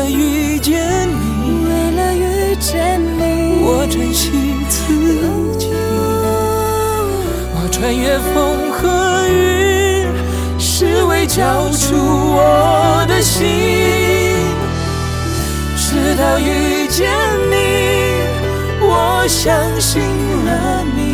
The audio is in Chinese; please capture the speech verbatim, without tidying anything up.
了遇见你， 为了遇见你， 我珍惜自己。我穿越风和雨，是为交出我的心。直到遇见你，我相信了你。